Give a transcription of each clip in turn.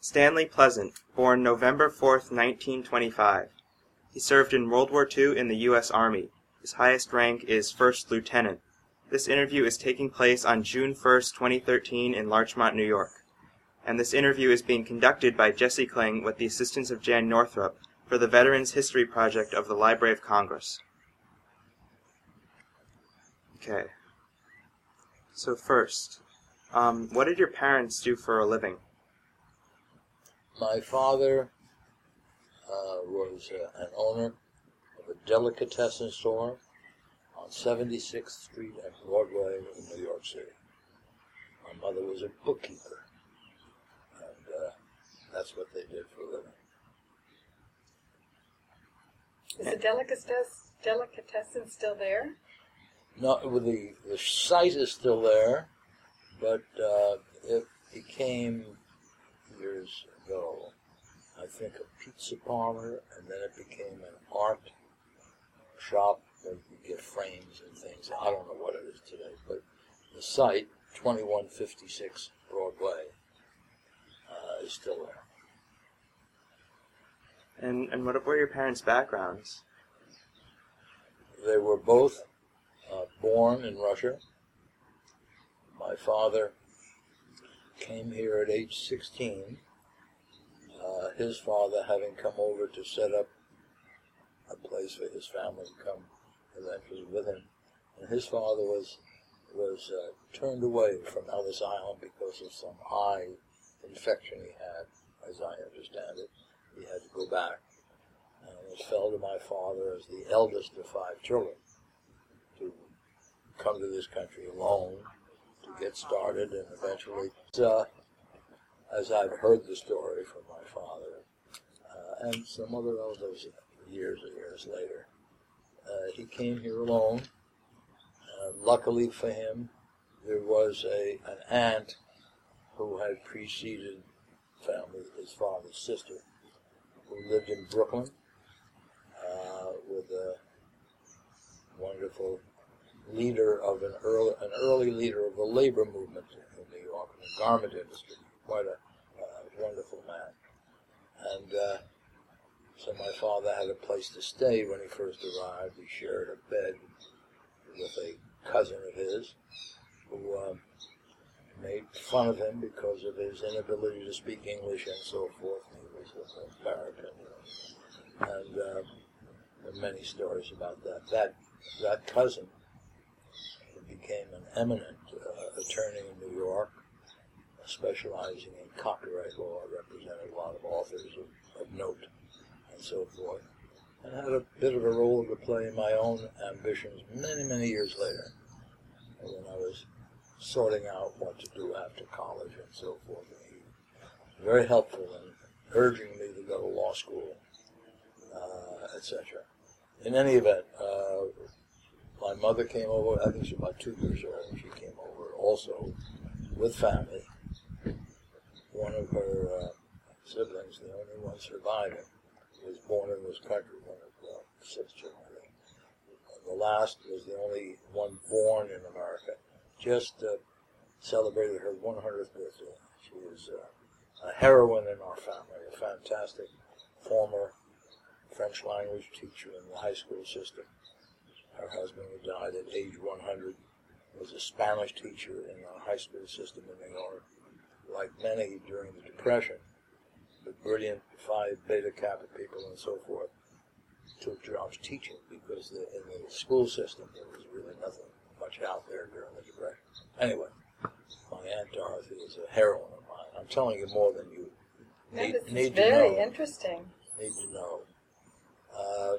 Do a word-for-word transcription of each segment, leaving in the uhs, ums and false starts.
Stanley Pleasant, born November fourth, nineteen twenty-five. He served in World War Two in the U S Army. His highest rank is First Lieutenant. This interview is taking place on June first, twenty thirteen in Larchmont, New York. And this interview is being conducted by Jesse Kling with the assistance of Jan Northrup for the Veterans History Project of the Library of Congress. Okay. So first, um, what did your parents do for a living? My father uh, was uh, an owner of a delicatessen store on seventy-sixth Street and Broadway in New York City. My mother was a bookkeeper, and uh, that's what they did for a living. Is the delicatessen, delicatessen still there? No, the, the site is still there, but uh, it became, years ago, I think a pizza parlor, and then it became an art shop where you could get frames and things. I don't know what it is today, but the site, twenty-one fifty-six Broadway, uh, is still there. And and what were your parents' backgrounds? They were both uh, born in Russia. My father came here at age sixteen. Uh, his father having come over to set up a place for his family to come eventually with him. And his father was was uh, turned away from Ellis Island because of some eye infection he had, as I understand it. He had to go back. And it fell to my father as the eldest of five children to come to this country alone, to get started, and eventually, uh, as I've heard the story from my father, uh, and some other relatives years and years later, uh, he came here alone. Uh, luckily for him, there was a an aunt who had preceded family, his father's sister, who lived in Brooklyn uh, with a wonderful leader of an early, an early leader of the labor movement in New York, in the garment industry. Quite a uh, wonderful man. And uh, so my father had a place to stay when he first arrived. He shared a bed with a cousin of his who um, made fun of him because of his inability to speak English and so forth. He was a American, you know. And uh, there are many stories about that. That that cousin became an eminent uh, attorney in New York, specializing in copyright law, represented a lot of authors of, of note and so forth, and had a bit of a role to play in my own ambitions many, many years later, when I was sorting out what to do after college and so forth. And he was very helpful in urging me to go to law school, uh, et cetera. In any event, uh, my mother came over, I think she was about two years old, and she came over also with family. One of her uh, siblings, the only one surviving, was born in this country, one of uh, six children. The last was the only one born in America. Just uh, celebrated her one hundredth birthday. She was uh, a heroine in our family, a fantastic former French language teacher in the high school system. Her husband, who died at age one hundred, was a Spanish teacher in the high school system in New York. Like many during the Depression, the brilliant Phi Beta Kappa people and so forth took jobs teaching because the, in the school system there was really nothing much out there during the Depression. Anyway, my Aunt Dorothy is a heroine of mine. I'm telling you more than you need, no, this need is to very know. interesting. Need to know. Uh,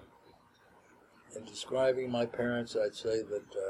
in describing my parents, I'd say that uh,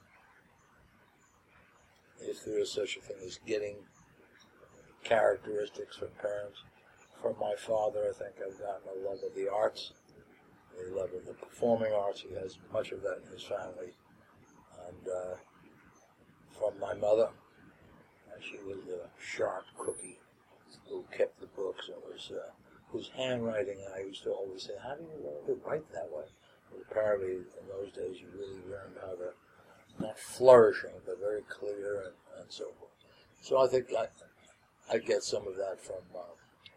if there is such a thing as getting characteristics from parents, from my father, I think I've gotten a love of the arts, a love of the performing arts. He has much of that in his family. And uh, from my mother, uh, she was a sharp cookie who kept the books and was uh, whose handwriting I used to always say, how do you learn to write that way? But apparently in those days you really learned how to, not flourishing, but very clear and, and so forth. So I think I, I get some of that from uh,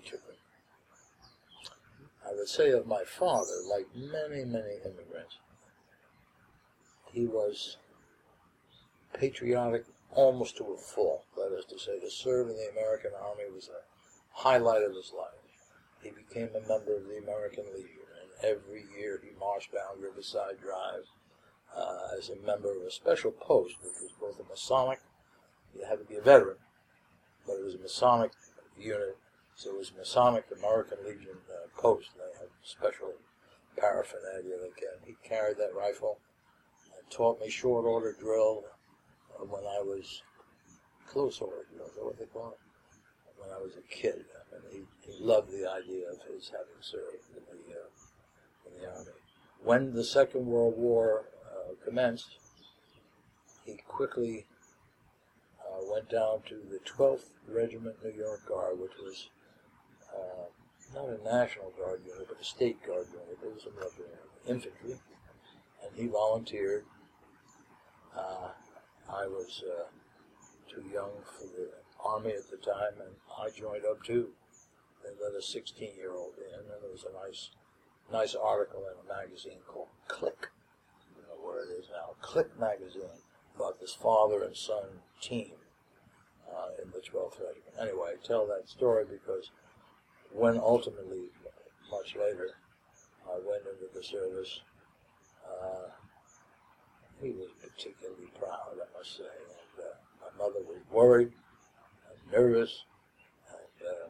each of them. I would say of my father, like many, many immigrants, he was patriotic almost to a fault. That is to say, to serve in the American Army was a highlight of his life. He became a member of the American Legion, and every year he marched down Riverside Drive uh, as a member of a special post, which was both a Masonic, you had to be a veteran, but it was a Masonic unit, so it was a Masonic American Legion uh, post. They had special paraphernalia. That he carried that rifle and taught me short order drill uh, when I was close order drill. Is that what they call it? When I was a kid. I mean, he, he loved the idea of his having served in the uh, in the army. When the Second World War uh, commenced, he quickly uh, went down to the twelfth Regiment New York Guard, which was uh, not a National Guard unit, but a State Guard unit. It was a infantry, and he volunteered. Uh, I was uh, too young for the Army at the time, and I joined up too. They let a sixteen-year-old in, and there was a nice, nice article in a magazine called Click. I don't know where it is now. Click magazine about this father and son team uh, in the twelfth Regiment. Anyway, I tell that story because when ultimately, much later, I went into the service, uh, he was particularly proud, I must say. And, uh, my mother was worried and nervous, and, uh,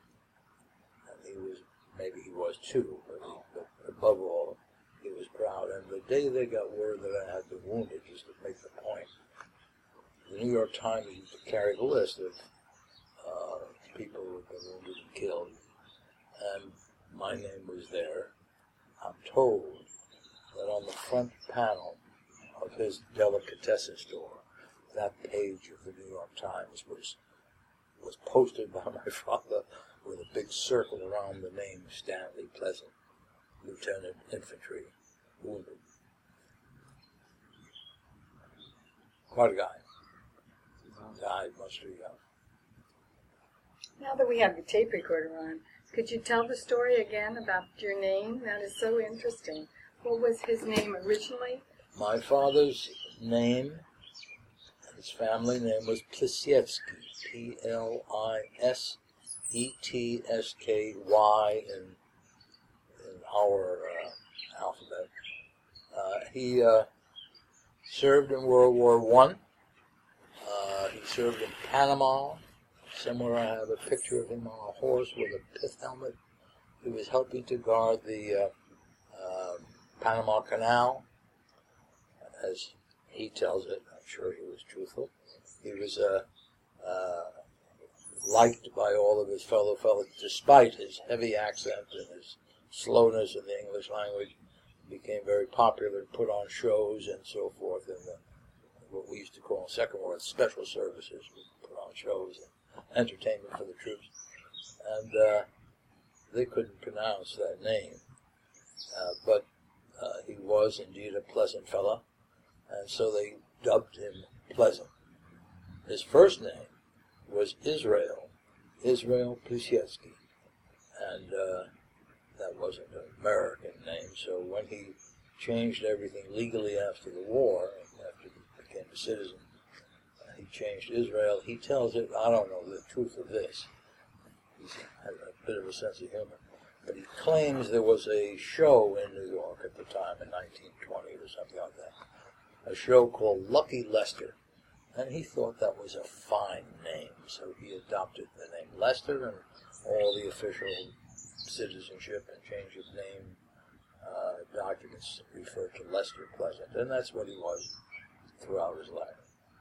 and he was, maybe he was too, but, he, but above all, he was proud. And the day they got word that I had been wounded, just to make the point, the New York Times used to carry the list of uh, people who had been wounded and killed, and my name was there. I'm told that on the front panel of his delicatessen store, that page of the New York Times was was posted by my father with a big circle around the name Stanley Pleasant, Lieutenant Infantry, wounded. Quite a guy. Died much too young. Now that we have the tape recorder on, could you tell the story again about your name? That is so interesting. What was his name originally? My father's name, his family name was Plisievsky, P L I S E T S K Y in, in our uh, alphabet. Uh, he uh, served in World War One. Uh, he served in Panama. Somewhere I have a picture of him on a horse with a pith helmet. He was helping to guard the uh, uh, Panama Canal, as he tells it. I'm sure he was truthful. He was uh, uh, liked by all of his fellow fellows, despite his heavy accent and his slowness in the English language. He became very popular, put on shows and so forth in the, what we used to call in Second War special services. We put on shows and entertainment for the troops. And uh, they couldn't pronounce that name. Uh, but uh, he was indeed a pleasant fellow, and so they dubbed him Pleasant. His first name was Israel, Israel Plisievsky, and uh, that wasn't an American name, so when he changed everything legally after the war, after he became a citizen, uh, he changed Israel. He tells it, I don't know the truth of this. He has a bit of a sense of humor. But he claims there was a show in New York at the time in nineteen twenty or something like that, a show called Lucky Lester, and he thought that was a fine name, so he adopted the name Lester, and all the official citizenship and change of name uh, documents refer to Lester Pleasant, and that's what he was throughout his life.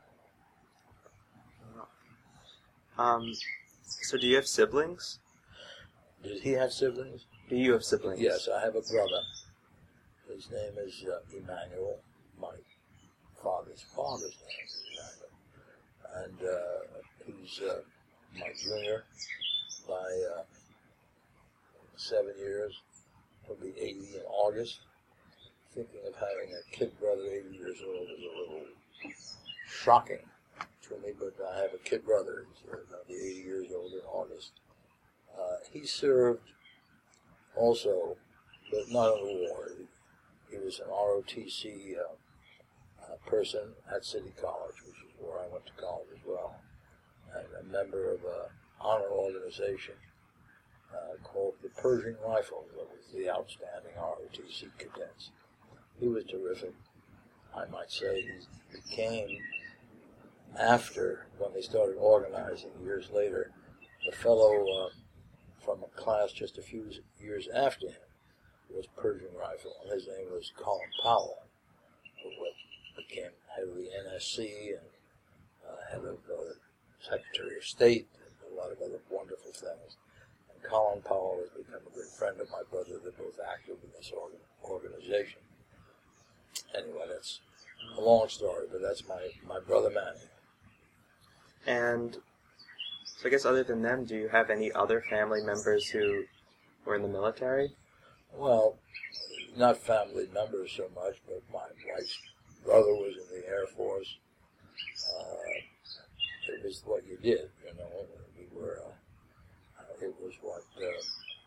Um, so do you have siblings? Did he have siblings? Do you have siblings? Yes, I have a brother. His name is uh, Emmanuel. My father's father's name is Emmanuel. And uh, he's uh, my junior by uh, seven years. He'll be eighty in August. Thinking of having a kid brother eighty years old is a little shocking to me, but I have a kid brother. He's uh, about eighty years old in August. Uh, he served also, but not in the war. He, he was an R O T C uh, uh, person at City College, which is where I went to college as well, and a member of an honor organization uh, called the Pershing Rifle, that was the outstanding R O T C cadets. He was terrific. I might say he became, after, when they started organizing years later, the fellow uh, from a class just a few years after him was Pershing Rifle, and his name was Colin Powell, who became head of the N S C and uh, head of uh, Secretary of State and a lot of other wonderful things. And Colin Powell has become a good friend of my brother. They're both active in this organ organization. Anyway, that's a long story, but that's my, my brother Manny. And so I guess other than them, do you have any other family members who were in the military? Well, not family members so much, but my wife's brother was in the Air Force. Uh, it was what you did, you know. We were, uh, it was what uh,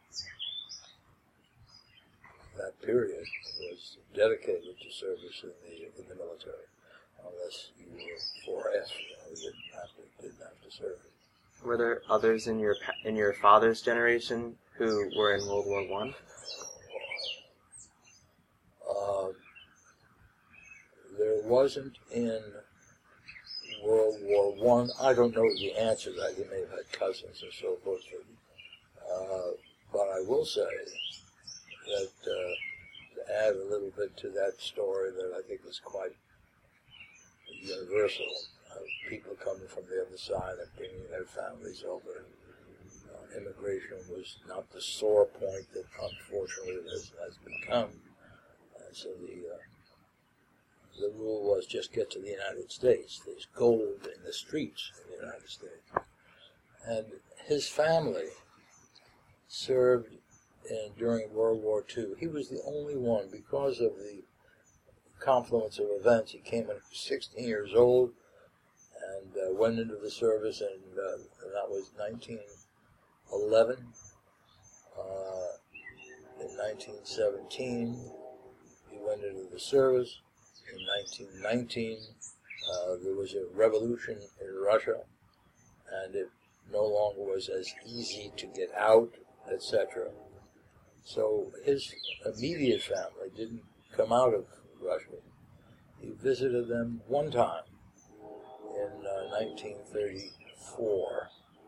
that period was dedicated to service in the in the military. Unless you were four F, you know, you didn't have to, didn't have to serve. Were there others in your in your father's generation who were in World War One? Uh, there wasn't in World War One. I. I don't know the answer to that. You may have had cousins and so forth. Uh, but I will say that uh, to add a little bit to that story that I think is quite universal. Uh, people coming from the other side and bringing their families over. Uh, immigration was not the sore point that unfortunately it has, has become. And so the uh, the rule was just get to the United States. There's gold in the streets of the United States. And his family served in, during World War Two. He was the only one, because of the confluence of events. He came in at sixteen years old and uh, went into the service, and, uh, and that was nineteen eleven. Uh, in nineteen seventeen, he went into the service. In nineteen nineteen, uh, there was a revolution in Russia, and it no longer was as easy to get out, et cetera. So his immediate family didn't come out of Russia. He visited them one time in uh, nineteen thirty-four.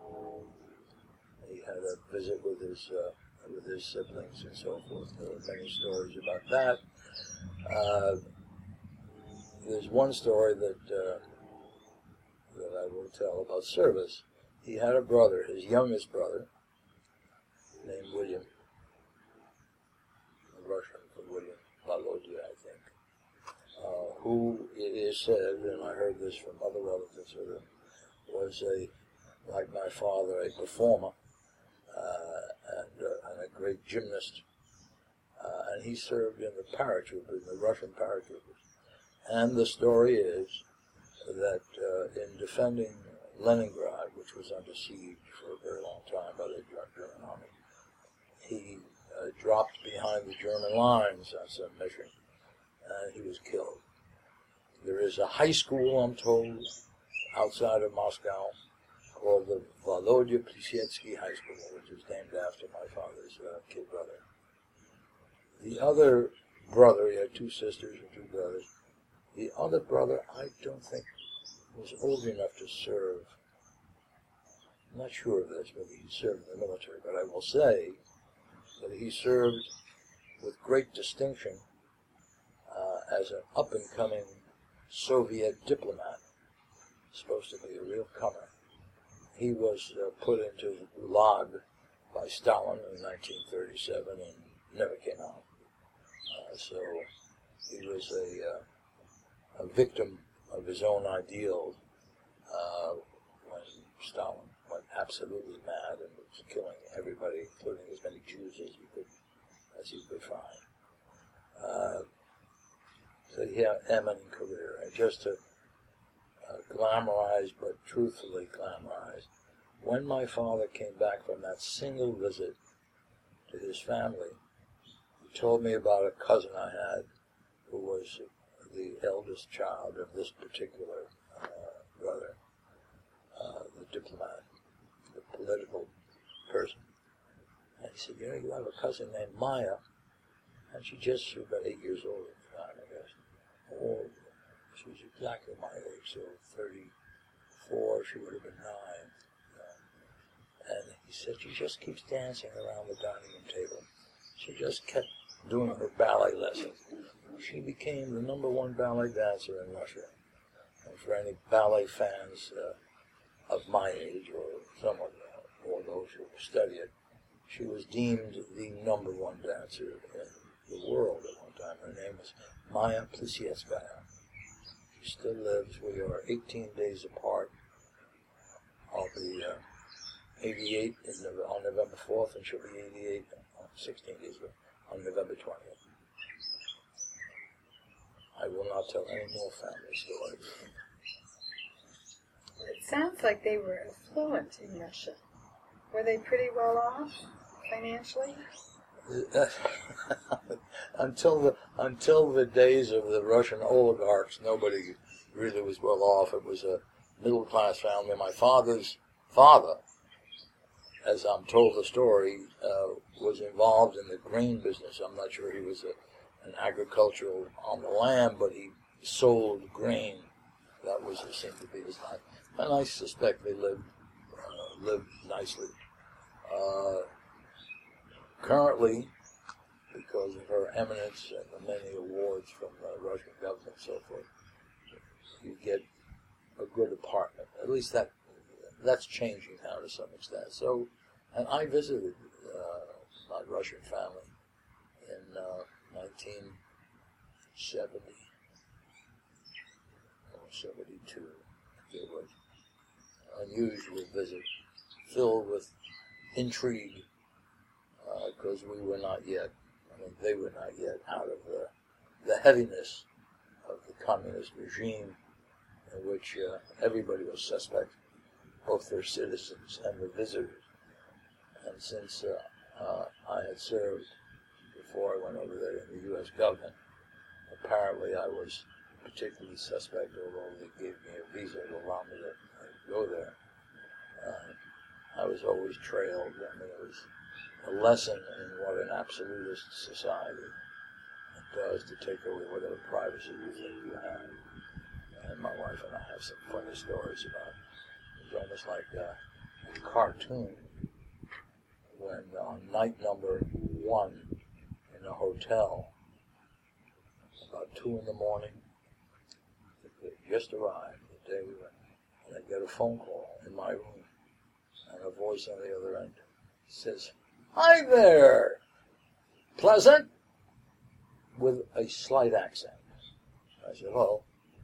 He had a visit with his uh, with his siblings and so forth. There are many stories about that. Uh, there's one story that uh, that I will tell about service. He had a brother, his youngest brother, named William. Russian for William Volodya, I think. Uh, who it is said, and I heard this from other relatives of him, was a, like my father, a performer uh, and, uh, and a great gymnast. Uh, and he served in the paratroopers, the Russian paratroopers. And the story is that uh, in defending Leningrad, which was under siege for a very long time by the German army, he uh, dropped behind the German lines on some mission, and he was killed. There is a high school, I'm told, outside of Moscow, called the Volodya Pleshetsky High School, which is named after my father's uh, kid brother. The other brother, he had two sisters and two brothers. The other brother, I don't think, was old enough to serve. I'm not sure of this, whether he served in the military, but I will say that he served with great distinction uh, as an up-and-coming Soviet diplomat, supposed to be a real comer. He was uh, put into the Gulag by Stalin in nineteen thirty-seven and never came out. Uh, so he was a, uh, a victim of his own ideals uh, when Stalin went absolutely mad and was killing everybody, including as many Jews as he could, as he could find. Uh, so he had an eminent career. And just to uh, glamorize, but truthfully glamorize, when my father came back from that single visit to his family, he told me about a cousin I had who was the eldest child of this particular uh, brother, uh, the diplomat, the political person. And he said, you know, you have a cousin named Maya, and she just, she was about eight years old at the time, I guess. Oh, she was exactly my age, so thirty-four, she would have been nine. And he said, she just keeps dancing around the dining room table. She just kept doing her ballet lessons. She became the number one ballet dancer in Russia. And for any ballet fans uh, of my age, or somewhat, uh, or those who study it, she was deemed the number one dancer in the world at one time. Her name was Maya Plisetskaya. She still lives. We are eighteen days apart. I'll be uh, eighty-eight in the, on November fourth, and she'll be eighty-eight on sixteen days ago, on November twentieth. I will not tell any more family stories. It sounds like they were affluent in Russia. Were they pretty well off financially? until the until the days of the Russian oligarchs, nobody really was well off. It was a middle class family. My father's father, as I'm told the story, uh, was involved in the grain business. I'm not sure he was a, an agricultural on the land, but he sold grain. That was seemed to be his life, and I suspect they lived uh, lived nicely. Uh, currently, because of her eminence and the many awards from the Russian government and so forth, you get a good apartment. At least that that's changing now to some extent. So, and I visited uh, my Russian family in uh, nineteen seventy or seventy-two. It was an unusual visit, filled with intrigue, because uh, we were not yet, I mean, they were not yet out of the, the heaviness of the communist regime in which uh, everybody was suspect, both their citizens and the visitors. And since uh, uh, I had served before I went over there in the U S government, apparently I was particularly suspect, although they gave me a visa to allow me to go there. Uh, I was always trailed. I mean, it was a lesson in what an absolutist society does to take away whatever privacy you think you have. And my wife and I have some funny stories about it. It was almost like a, a cartoon when on night number one in a hotel, about two in the morning, they just arrived the day we went, and I get a phone call in my room, and a voice on the other end says, "Hi there, Pleasant," with a slight accent. I said, "Hello."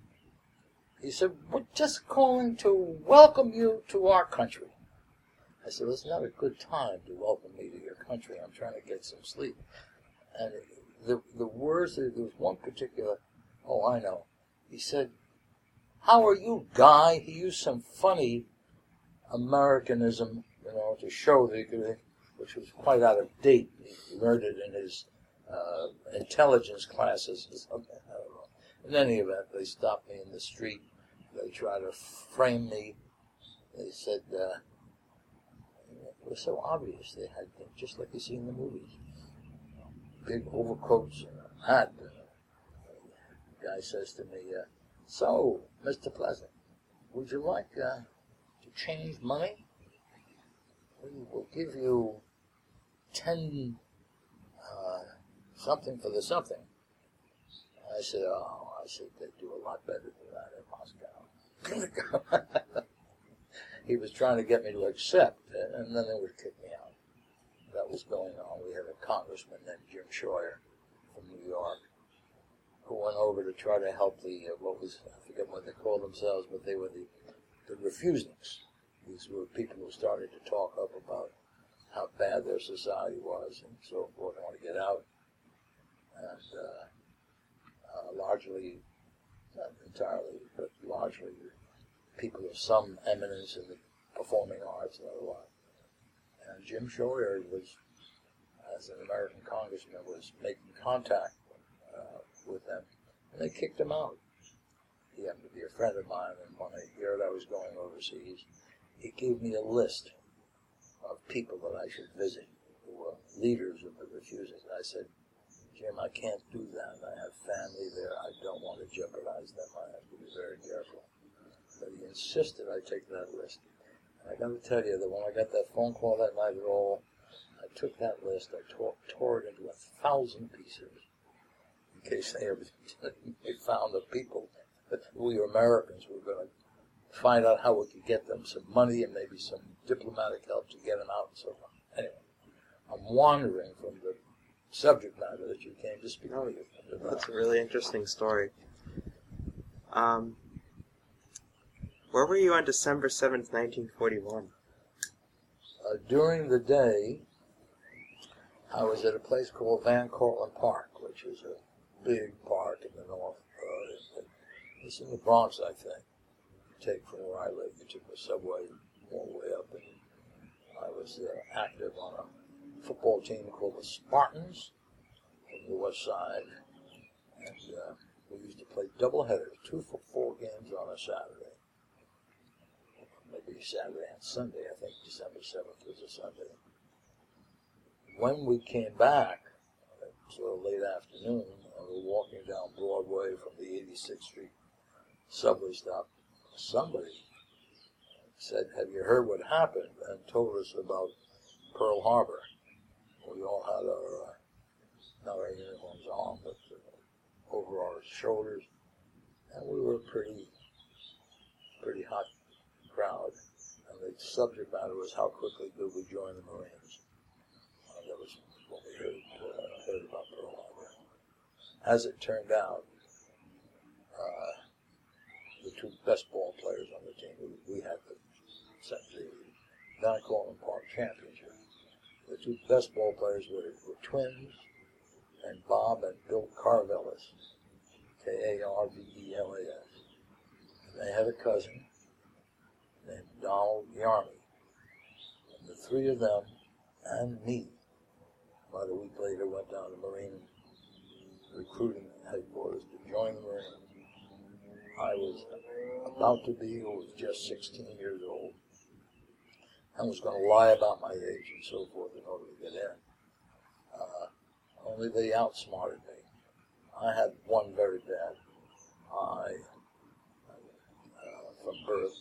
He said, "We're just calling to welcome you to our country." I said, "Well, it's not a good time to welcome me to your country. I'm trying to get some sleep." And the the words, there was one particular, oh, I know. He said, "How are you, Guy?" He used some funny Americanism, you know, to show that he could, which was quite out of date. He learned it in his uh, intelligence classes or something. I don't know. In any event, they stopped me in the street. They tried to frame me. They said, uh, it was so obvious. They had things just like you see in the movies. Big overcoats and a hat. The guy says to me, uh, "So, Mister Pleasant, would you like uh, to change money? We will give you ten uh, something for the something." I said, "Oh," I said, "they do a lot better than that in Moscow." He was trying to get me to accept, and then they would kick me out. That was going on. We had a congressman named Jim Scheuer from New York who went over to try to help the, uh, what was, I forget what they called themselves, but they were the, the refuseniks. These were people who started to talk up about how bad their society was and so forth. I want to get out. And uh, uh, largely, not entirely, but largely people of some eminence in the performing arts and otherwise. And Jim Scheuer was, as an American congressman, was making contact uh, with them, and they kicked him out. He happened to be a friend of mine, and when I heard I was going overseas, he gave me a list of people that I should visit who were leaders of the refusers. And I said, Jim, I can't do that. I have family there. I don't want to jeopardize them. I have to be very careful. But he insisted I take that list. And I got to tell you that when I got that phone call that night at all, I took that list, I tore, tore it into a thousand pieces in case they ever they found the people that we Americans were going to find out how we could get them some money and maybe some diplomatic help to get them out and so on. Anyway, I'm wandering from the subject matter that you came to speak Oh, about. That's a really interesting story. Um, where were you on December seventh, nineteen forty-one? Uh, during the day, I was at a place called Van Cortlandt Park, which is a big park in the north. Uh, it's in the Bronx, I think. You take from where I live, you took the subway all the way up, and I was uh, active on a football team called the Spartans from the west side, and uh, we used to play doubleheaders, two football games on a Saturday, maybe Saturday and Sunday. I think December seventh was a Sunday. When we came back, sort of late afternoon, and we were walking down Broadway from the eighty-sixth Street subway stop, somebody said, "Have you heard what happened?" and told us about Pearl Harbor. We all had our, uh, not our uniforms on, but uh, over our shoulders, and we were a pretty, pretty hot crowd. And the subject matter was, how quickly could we join the Marines? Uh, that was what we heard, uh, heard about Pearl Harbor. As it turned out, uh, the two best ball players on the team, we, we had the, the Van Cortlandt Park Championship. The two best ball players were, were twins, and Bob and Bill Carvelis, K A R V E L A S. And they had a cousin named Donald Yarmy. And the three of them and me, about a week later, went down to Marine recruiting headquarters to join the Marines. I was about to be, or was just sixteen years old, and was going to lie about my age and so forth in order to get in. Uh, only they outsmarted me. I had one very bad eye uh, from birth.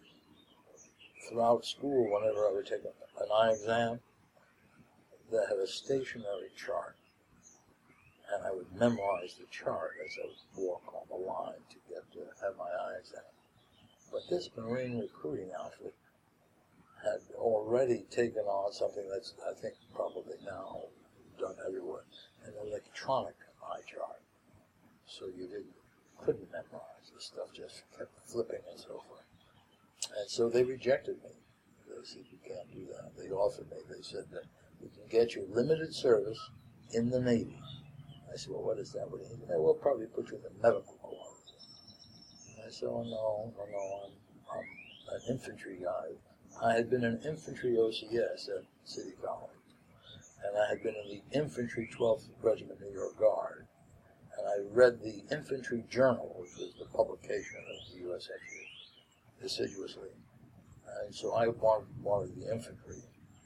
Throughout school, whenever I would take an eye exam, they had a stationary chart, and I would memorize the chart as I would walk on the line to get to have my eye exam. But this Marine recruiting outfit had already taken on something that's, I think, probably now done everywhere, an electronic eye chart. So you didn't, couldn't memorize the stuff, just kept flipping and so forth. And so they rejected me. They said, you can't do that. They offered me, they said that we can get you limited service in the Navy. I said, well, what is that? What do you mean? We'll probably put you in the medical corps. And I said, oh, no, no, no, I'm, I'm an infantry guy. I had been in infantry O C S at City College, and I had been in the infantry twelfth Regiment New York Guard, and I read the Infantry Journal, which was the publication of the U S A assiduously, and so I wanted, wanted the infantry.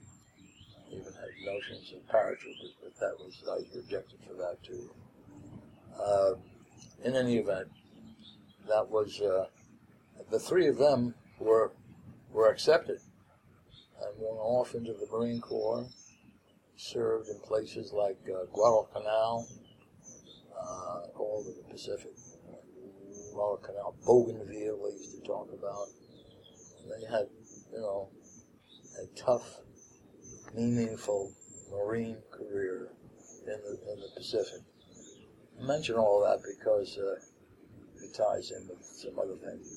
I even had notions of paratroopers, but that was, I was rejected for that too. Uh, in any event, that was, uh, the three of them were were accepted and went off into the Marine Corps, served in places like uh, Guadalcanal, uh, all of the Pacific. Guadalcanal, Bougainville, they used to talk about. They had, you know, a tough, meaningful Marine career in the in the Pacific. I mention all that because uh, it ties in with some other things.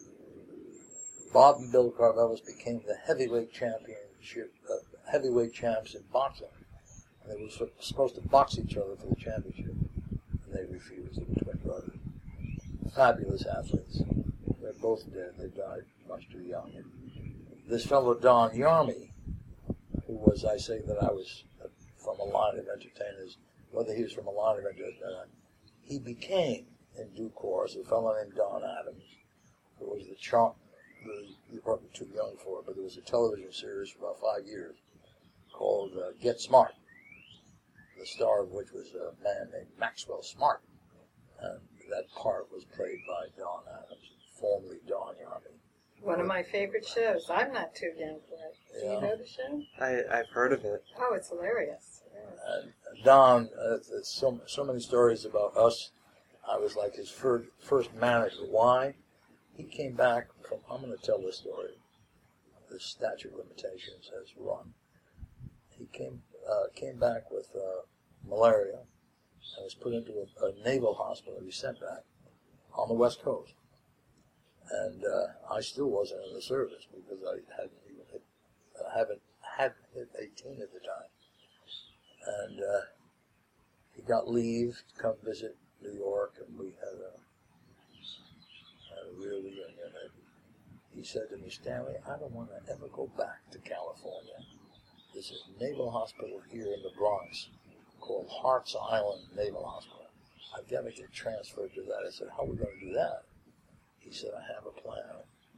Bob and Bill Carvelis became the heavyweight championship, uh, heavyweight champs in boxing. And they were supposed to box each other for the championship, and they refused. They were twin brothers. Fabulous athletes. They're both dead. They died much too young. this fellow Don Yarmy, who was, I say that I was from a line of entertainers, whether he was from a line of entertainers, he became, in due course, a fellow named Don Adams, who was the chart, the, you're probably too young for it, but there was a television series for about five years called uh, Get Smart, the star of which was a man named Maxwell Smart. And that part was played by Don Adams, formerly Don Yarmy. One of my favorite shows. I'm not too young for it. Do Yeah. you know the show? I, I've heard of it. Oh, it's hilarious. Yeah. And Don, uh, there's so, so many stories about us. I was like his first, first manager. Why? He came back from, I'm going to tell this story. The statute of limitations has run. He came uh, came back with uh, malaria and was put into a, a naval hospital. He was sent back on the West Coast. And uh, I still wasn't in the service because I hadn't even hit, uh, haven't hadn't hit eighteen at the time. And uh, he got leave to come visit New York, and we had a, had a real reunion. And he said to me, Stanley, I don't want to ever go back to California. There's a naval hospital here in the Bronx called Hart's Island Naval Hospital. I've got to get transferred to that. I said, how are we going to do that? He said, I have a plan.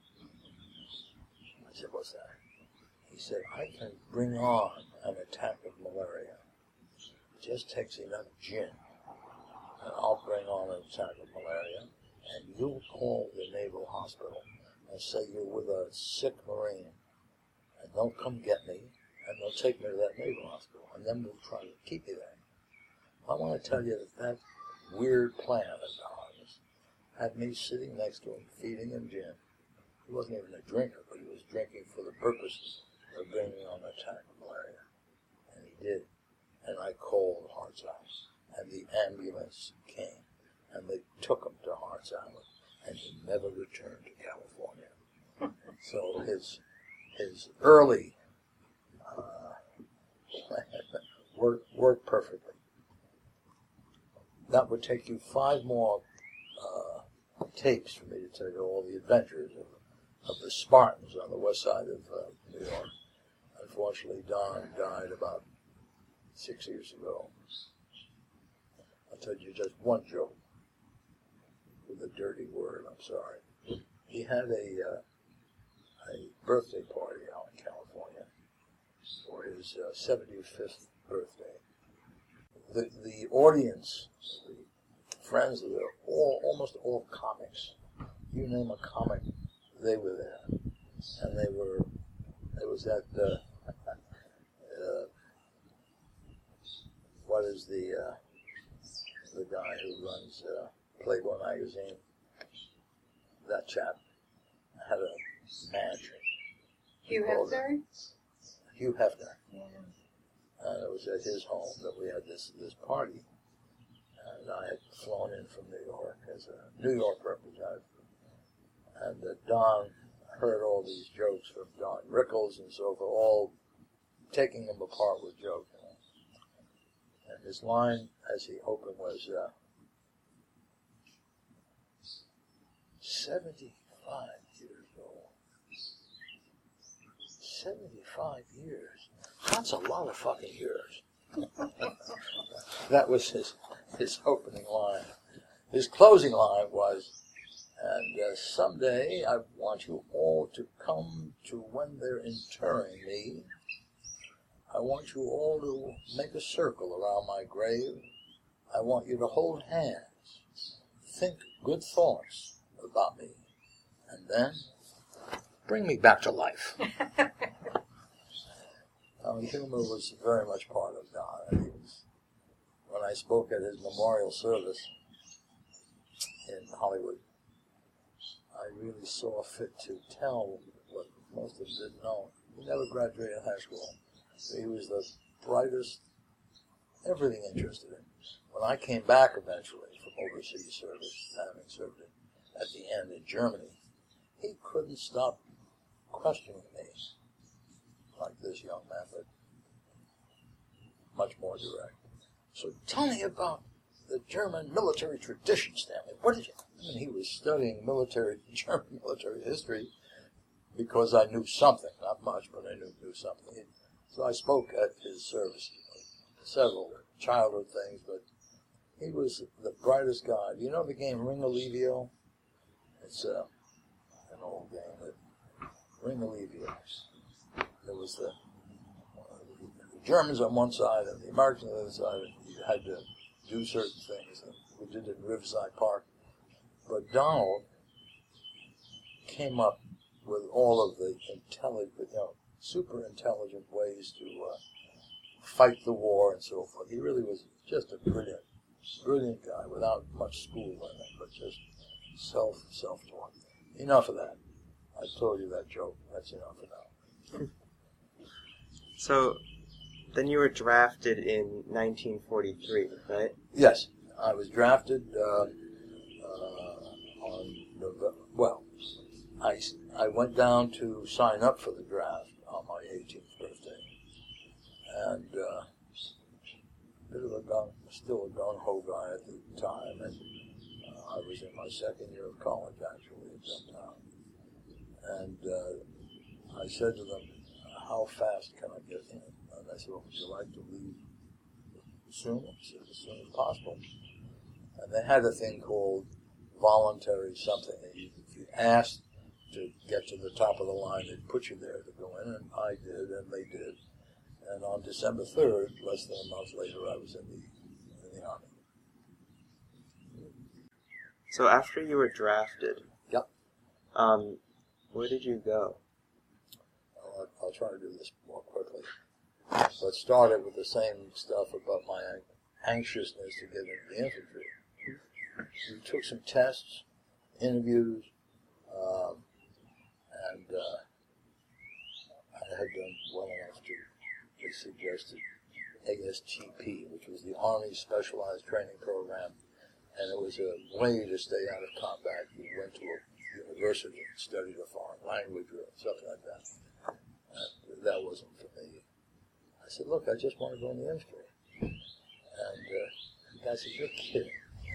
I said, what's that? He said, I can bring on an attack of malaria. It just takes enough gin, and I'll bring on an attack of malaria, and you'll call the naval hospital and say you're with a sick Marine, and they'll come get me, and they'll take me to that naval hospital, and then we'll try to keep me there. I want to tell you that that weird plan of Don's had me sitting next to him, feeding him gin. He wasn't even a drinker, but he was drinking for the purpose of bringing on an attack of malaria. And he did. And I called Hart's Island, and the ambulance came, and they took him to Hart's Island, and he never returned to California. So his his early uh, plan worked, worked perfectly. That would take you five more uh, tapes for me to tell you all the adventures of, of the Spartans on the west side of uh, New York. Unfortunately, Don died about six years ago. I'll tell you just one joke with a dirty word, I'm sorry. He had a uh, a birthday party out in California for his uh, seventy-fifth birthday. The the audience, the friends, they were all almost all comics. You name a comic, they were there, and they were. It was that. Uh, uh, what is the uh, the guy who runs uh, Playboy magazine? That chap had a mansion. Hugh Hefner? Hugh Hefner. Yeah. And it was at his home that we had this, this party. And I had flown in from New York as a New York representative. And uh, Don heard all these jokes from Don Rickles and so forth, all taking them apart with jokes. You know? And his line as he opened was, uh, seventy-five years old. seventy-five years. That's a lot of fucking years. That was his his opening line. His closing line was, and uh, someday I want you all to come to when they're interring me. I want you all to make a circle around my grave. I want you to hold hands, think good thoughts about me, and then bring me back to life. Now, humor was very much part of Don. And he was, when I spoke at his memorial service in Hollywood, I really saw fit to tell what most of them didn't know. He never graduated high school. He was the brightest, everything interested in. When I came back eventually from overseas service, having served at the end in Germany, he couldn't stop questioning me like this young man, but much more direct. So tell me about the German military tradition, Stanley. What did you... I mean, he was studying military, German military history, because I knew something, not much, but I knew, knew something. He, so I spoke at his service, several childhood things, but he was the brightest guy. Do you know the game Ring Alivio? It's uh, an old game. That Ring Alivio. There was the, uh, the Germans on one side and the Americans on the other side, and you had to do certain things. And we did it in Riverside Park. But Donald came up with all of the intelligent, you know, super intelligent ways to uh, fight the war and so forth. He really was just a brilliant, brilliant guy without much school in him, but just self, self-taught. Enough of that. I told you that joke. That's enough for now. So, then you were drafted in nineteen forty-three, right? Yes, I was drafted uh, uh, on November. Well, I, I went down to sign up for the draft on my eighteenth birthday, and uh, a bit of a gun, still a gung-ho guy at the time, and uh, I was in my second year of college actually at that time, and uh, I said to them, "How fast can I get in?" And I said, "Well, would you like to leave soon?" I said, "As soon as possible." And they had a thing called voluntary something. You, if you asked to get to the top of the line, they'd put you there to go in, and I did, and they did. And on December third, less than a month later, I was in the, in the Army. So after you were drafted, Yep. um, where did you go? I'll, I'll try to do this more quickly. But started with the same stuff about my anxiousness to get into the infantry. We took some tests, interviews, um, and uh, I had done well enough to, they suggested A S T P, which was the Army Specialized Training Program, and it was a way to stay out of combat. You went to a university and studied a foreign language or something like that. And that wasn't for me. I said, "Look, I just want to go in the infantry." And uh, the guy said, "You're kidding.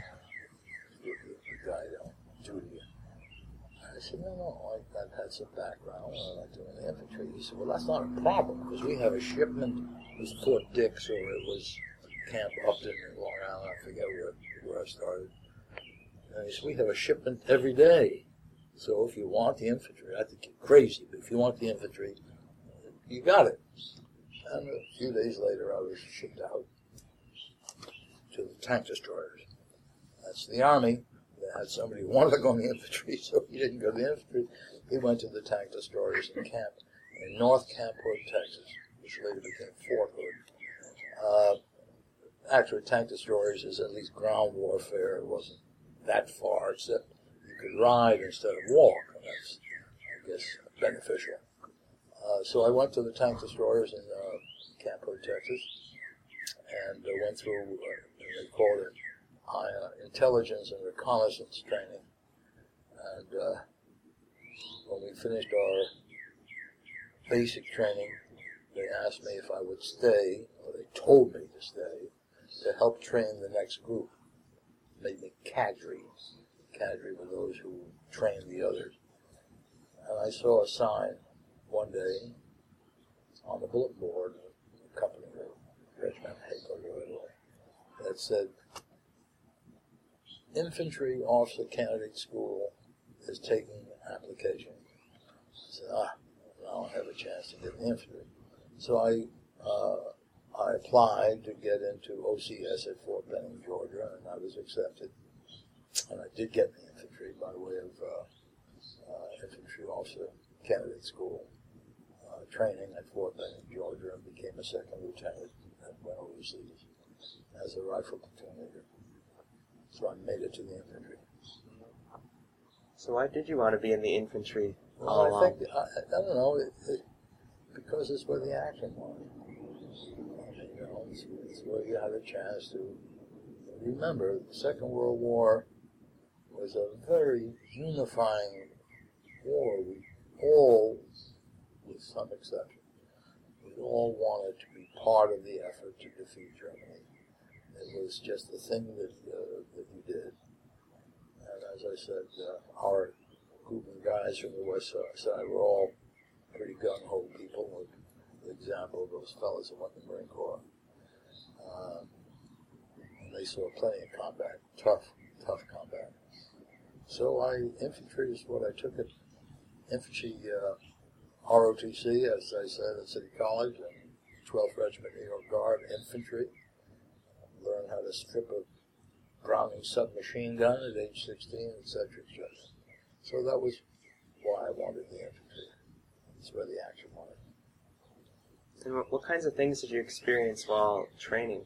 The guy don't do it." I said, "No, no, I, I've had some background, and I like doing the infantry." He said, "Well, that's not a problem, because we have a shipment." It was Fort Dix, or it was Camp Upton in Long Island. I forget where, where I started. And he said, "We have a shipment every day. So if you want the infantry," I think you're crazy, but if you want the infantry, you got it." And a few days later, I was shipped out to the tank destroyers. That's the Army. They had somebody who wanted to go in the infantry, so he didn't go to the infantry. He went to the tank destroyers in camp in North Camp Hood, Texas, which later became Fort Hood. Uh, actually, tank destroyers is at least ground warfare. It wasn't that far, except you could ride instead of walk, and that's, I guess, beneficial. Uh, so I went to the tank destroyers in uh, Camp Hood, Texas, and uh, went through, uh, they called it uh, intelligence and reconnaissance training. And uh, when we finished our basic training, they asked me if I would stay, or they told me to stay, to help train the next group. Made me cadre. Cadre were those who trained the others. And I saw a sign one day on the bulletin board of the company, Regiment Hayco, that said, "Infantry Officer Candidate School is taking application." I said, ah, now I have a chance to get in the infantry. So I uh, I applied to get into O C S at Fort Benning, Georgia, and I was accepted. And I did get in the infantry by way of uh, uh, Infantry Officer Candidate School uh, training at Fort Benning, Georgia, and became a second lieutenant and went overseas as a rifle platoon leader. So I made it to the infantry. So why did you want to be in the infantry Well, all I along? think, I, I don't know, it, it, because it's where the action was. I mean, you know, it's, it's where you had a chance to remember the Second World War was a very unifying war. We all, with some exception, we all wanted to be part of the effort to defeat Germany. It was just the thing that uh, that you did. And as I said, uh, our group of guys from the West Side were all pretty gung-ho people, with the example of those fellas who went in the Marine Corps. Uh, and they saw plenty of combat, tough, tough combat. So I, infantry is what I took at infantry, uh, R O T C, as I said, at City College, and twelfth Regiment New York Guard Infantry. Learned how to strip a Browning submachine gun at age sixteen, et cetera, et cetera. So that was why I wanted the infantry. That's where the action was. And what, what kinds of things did you experience while training?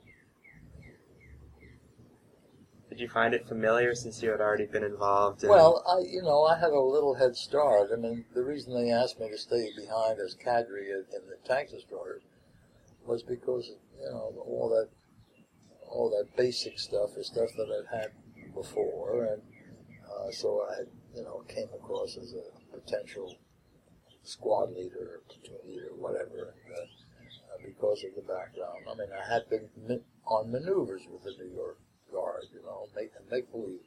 Did you find it familiar since you had already been involved in... Well, I, you know, I had a little head start. I mean, the reason they asked me to stay behind as cadre in the tank destroyers was because, you know, all that, all that basic stuff is stuff that I'd had before, and uh, so I, you know, came across as a potential squad leader, platoon leader, whatever, uh, uh, because of the background. I mean, I had been mi- on maneuvers with the New York Guard, you know, make make believe.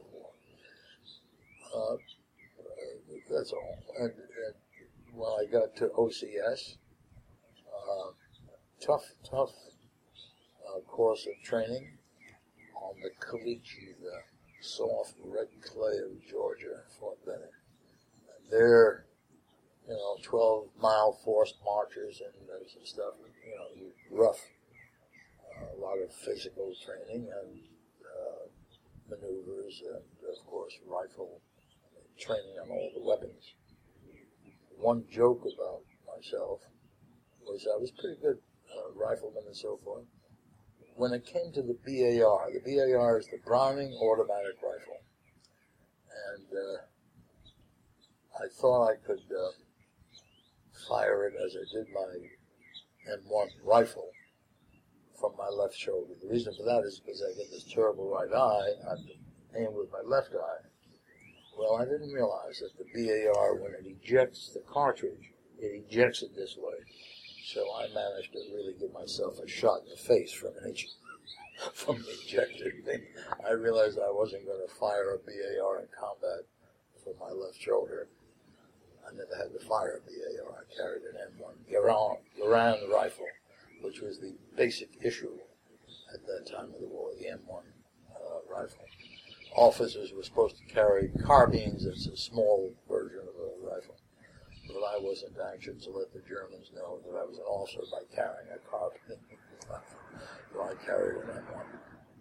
Uh, uh, that's all. And, and when I got to O C S, uh, tough, tough uh, course of training on the caliche, the soft red clay of Georgia, Fort Benning. And there, you know, twelve mile forced marches and uh, some stuff, you know, rough. Uh, a lot of physical training and uh, maneuvers and, of course, rifle training on all the weapons. One joke about myself was I was pretty good uh, rifleman and so forth. When it came to the B A R, the B A R is the Browning Automatic Rifle. And uh, I thought I could uh, fire it as I did my M one rifle from my left shoulder. The reason for that is because I get this terrible right eye. I aim with my left eye. Well, I didn't realize that the B A R, when it ejects the cartridge, it ejects it this way. So I managed to really give myself a shot in the face from an ej- from the ejected thing. I realized I wasn't going to fire a B A R in combat from my left shoulder. I never had to fire a B A R. I carried an M one Garand, Garand rifle, which was the basic issue at that time of the war, the M one uh, rifle. Officers were supposed to carry carbines. It's a small version of a rifle. But I wasn't anxious to let the Germans know that I was an officer by carrying a carbine. So I carried an M one.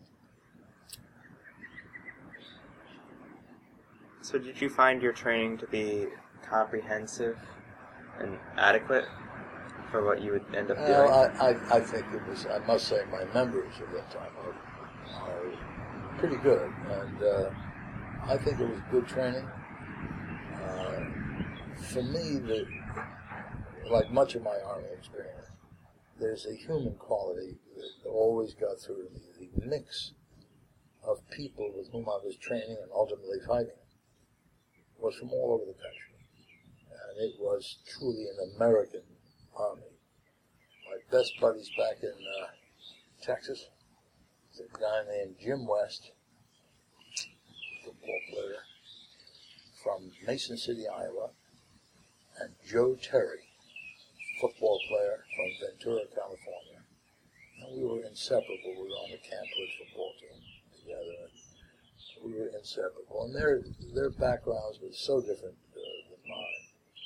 So did you find your training to be comprehensive and adequate for what you would end up doing? Well, I, I, I think it was, I must say, my members at that time are, are pretty good. And uh, I think it was good training. Uh, for me, the, like much of my Army experience, there's a human quality that always got through to me. The mix of people with whom I was training and ultimately fighting was from all over the country. And it was truly an American Army. My best buddies back in uh, Texas, there's a guy named Jim West, football player from Mason City, Iowa, and Joe Terry, football player from Ventura, California. And we were inseparable. We were on the Camp Hood football team together. We were inseparable. And their, their backgrounds were so different uh, than mine.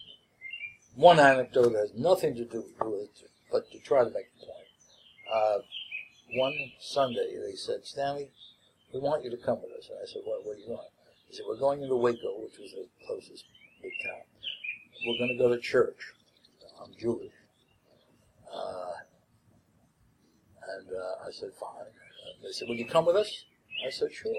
One anecdote has nothing to do with it, but to try to make a point. Uh, one Sunday, they said, Stanley, we want you to come with us. And I said, what, where are you going? He said, we're going into Waco, which was the closest big town. We're going to go to church. I'm Jewish. Uh, and uh, I said, fine. And they said, will you come with us? I said, sure.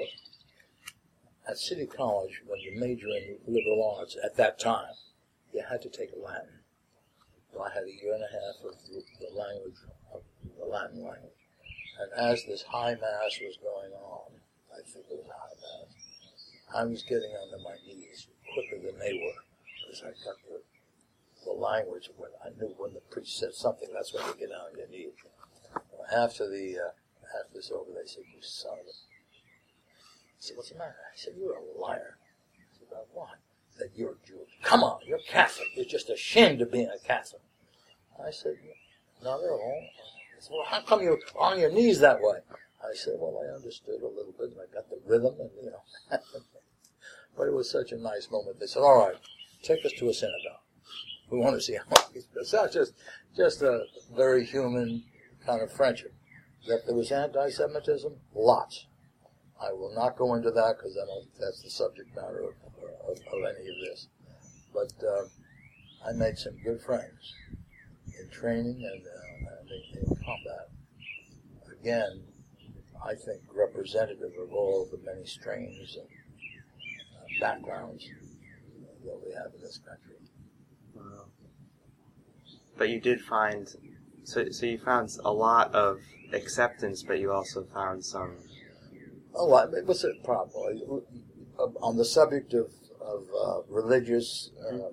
At City College, when you major in liberal arts at that time, you had to take Latin. So I had a year and a half of the, the language, of the Latin language. And as this high mass was going on, I think it was high mass, I was getting onto my knees quicker than they were, because I got the, the language. When I knew when the priest said something, that's when you get on your knees. After the uh, after this over, they said, "You son of a..." I said, "What's the matter?" I said, "You're a liar." I said, "About what?" that you're Jewish. Come on, you're Catholic. You're just ashamed of being a Catholic. I said, not at all. He said, well, how come you're on your knees that way? I said, well, I understood a little bit, and I got the rhythm, and, you know. But it was such a nice moment. They said, all right, take us to a synagogue. We want to see how it's not just, just a very human kind of friendship. That there was anti-Semitism, lots. I will not go into that because I don't, that's the subject matter of, of, of any of this. But uh, I made some good friends in training and, uh, and in, in combat. Again, I think representative of all the many strains and uh, backgrounds that we have in this country. Wow. But you did find, so so you found a lot of acceptance, but you also found some. Oh, I, what's the problem? On the subject of of uh, religious, uh,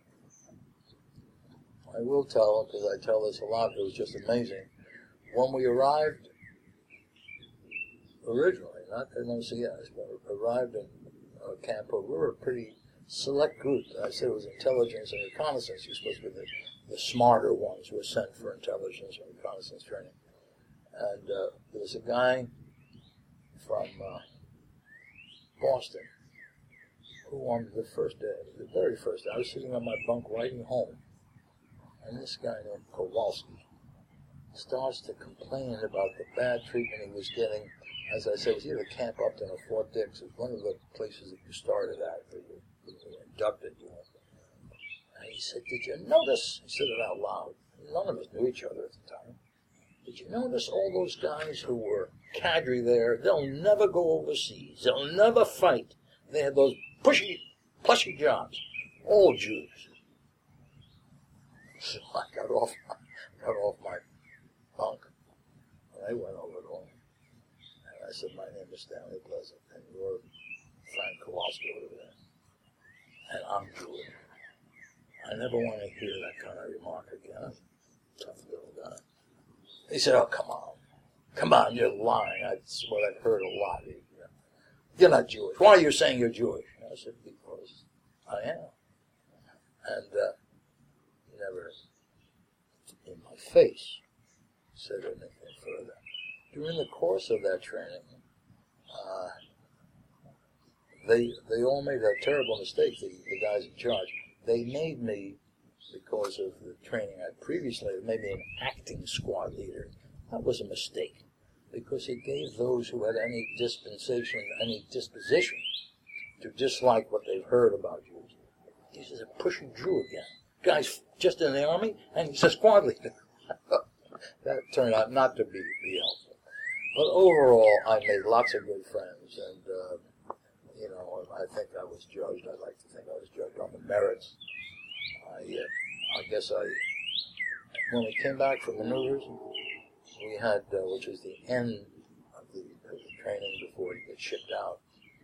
I will tell because I tell this a lot. It was just amazing when we arrived originally, not in O C S, but arrived in uh, Camp Hope. We were a pretty select group. I said it was intelligence and reconnaissance. You're supposed to be the, the smarter ones who were sent for intelligence and reconnaissance training. And uh, there was a guy from uh, Boston who on the first day, the very first day, I was sitting on my bunk writing home, and this guy named Kowalski starts to complain about the bad treatment he was getting. As I said, it was either Camp Upton or Fort Dix. It was one of the places that you started at, where you, you were inducted, you know. And he said, did you notice, he said it out loud, none of us knew each other at the time, did you notice all those guys who were cadre there, they'll never go overseas, they'll never fight. They had those pushy, plushy jobs, all Jews. So I got off, got off my bunk, and I went over to him. I said, my name is Stanley Pleasant, and you're Frank Kowalski over there. And I'm Jewish. I never want to hear that kind of remark again. Tough little guy. He said, oh, come on. Come on, you're lying. That's what I've heard a lot. You're not Jewish. Why are you saying you're Jewish? I said, because I am. And uh, he never, in my face, said anything further. During the course of that training, uh, they they all made a terrible mistake, the, the guys in charge. They made me, because of the training I previously had, made me an acting squad leader. That was a mistake, because it gave those who had any dispensation, any disposition to dislike what they've heard about Jews. This is a pushing Jew again. Guy's just in the army, and he's a squad leader. That turned out not to be, be helpful. But overall, I made lots of good friends, and, uh, you know, I think I was judged. I'd like to think I was judged on the merits. I, uh, I guess I, when we came back from maneuvers, we had, uh, which was the end of the, of the training before you get shipped out,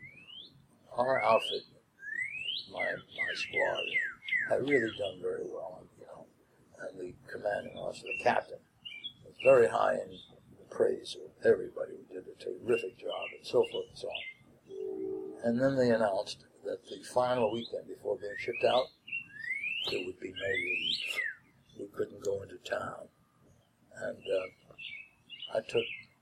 our outfit, my my squad, had really done very well, you know, and the commanding officer, the captain, was very high in praise of everybody who did a terrific job, and so forth and so on. And then they announced that the final weekend before being shipped out, there would be no leave. We couldn't go into town. And uh, I took,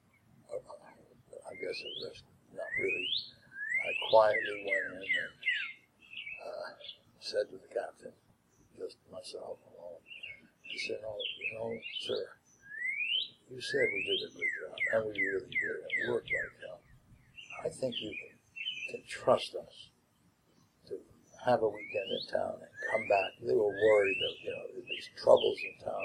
uh, I guess a risk, not really. I quietly went in and uh, said to the captain, just myself alone, he said, oh, you know, sir, you said we did a good job, and we really did, and we worked like hell. I think you can, can trust us to have a weekend in town and come back. They were worried that, you know, these troubles in town.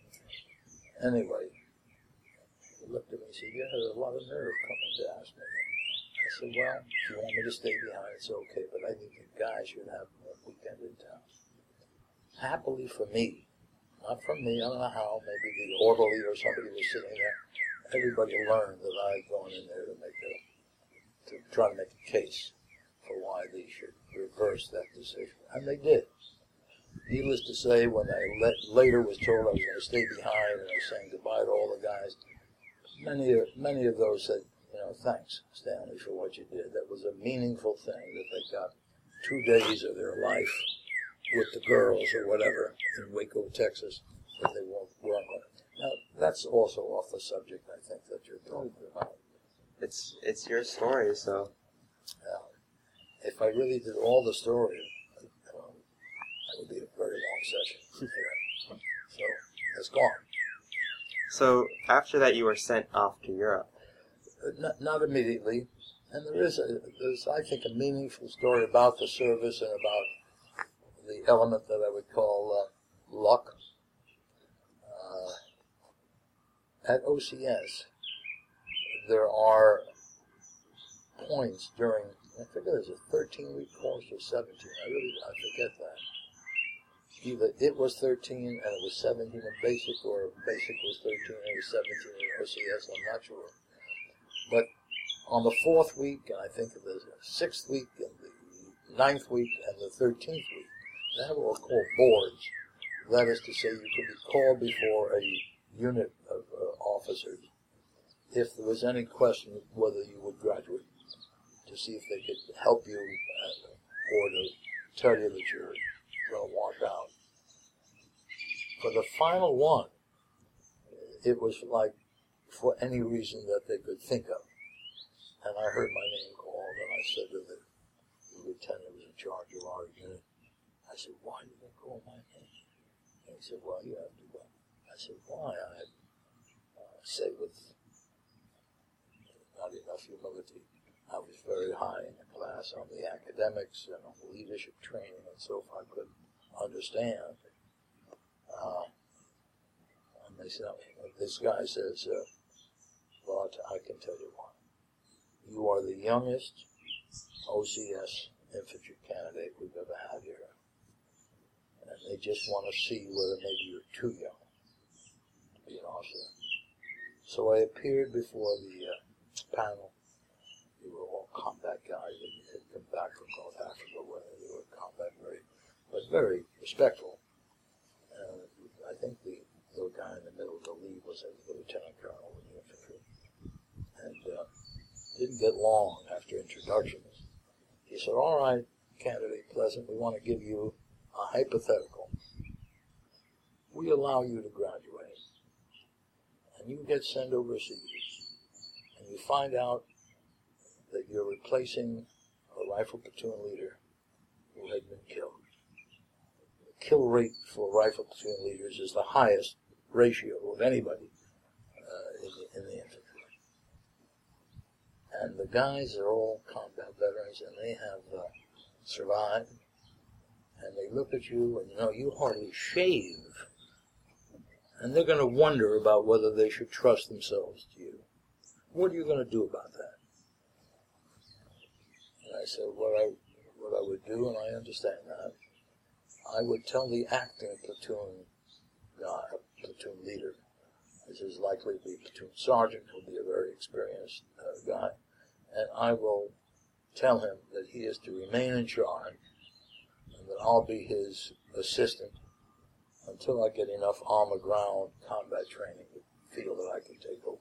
Anyway, he looked at me and said, you had a lot of nerve coming to ask me. I said, well, if you want me to stay behind, it's okay, but I think the guys should have a weekend in town. Happily for me, not from me, I don't know how, maybe the orderly or somebody was sitting there. Everybody learned that I had gone in there to make a, to try to make a case for why they should reverse that decision. And they did. Needless to say, when I let, later was told I was going to stay behind and I was saying goodbye to all the guys, many of, many of those said, you know, thanks, Stanley, for what you did. That was a meaningful thing that they got two days of their life with the girls or whatever in Waco, Texas, that they won't work on it. Now, that's also off the subject, I think, that you're talking about. It's it's your story, so. Now, if I really did all the story, um, that would be a very long session here. So, it's gone. So after that, you were sent off to Europe. Uh, Not, not immediately. And there is, a, there's, I think, a meaningful story about the service and about the element that I would call uh, luck. Uh, at O C S, there are points during, I forget, it was a thirteen-week course or seventeen. I really, I forget that. Either it was thirteen and it was seventeen in basic, or basic was thirteen and it was seventeen in O C S. I'm not sure. But on the fourth week, and I think the sixth week, and the ninth week, and the thirteenth week, they have what are called boards. That is to say, you could be called before a unit of uh, officers if there was any question whether you would graduate, to see if they could help you uh, or to tell you that you're going to wash out. For the final one, it was like for any reason that they could think of. And I heard my name called, and I said to the, the lieutenant who was in charge of our unit, I said, why did they call my name? And he said, well, you have to go. I said, why? I uh, said with not enough humility. I was very high in the class on the academics and on the leadership training and so forth. I couldn't understand. Uh, and they said, this guy says, uh, well, I can tell you why. You are the youngest O C S infantry candidate we've ever had here. And they just want to see whether maybe you're too young to be an officer. So I appeared before the uh, panel. They were all combat guys that had come back from North Africa, where they were combat, very, but very respectful. And I think the little guy in the middle of the lead was a lieutenant colonel in the infantry. And uh, didn't get long after introductions. He said, all right, candidate Pleasant, we want to give you a hypothetical. We allow you to graduate, and you get sent overseas, and you find out that you're replacing a rifle platoon leader who had been killed. The kill rate for rifle platoon leaders is the highest ratio of anybody uh, in, the, in the infantry. And the guys are all combat veterans, and they have uh, survived. And they look at you, and you know, you hardly shave. And they're going to wonder about whether they should trust themselves to you. What are you going to do about that? And I said, what I, what I would do, and I understand that, I would tell the acting platoon guy, platoon leader, this is likely to be a platoon sergeant, who'll be a very experienced uh, guy, and I will tell him that he is to remain in charge, and that I'll be his assistant until I get enough on-the-ground combat training to feel that I can take over.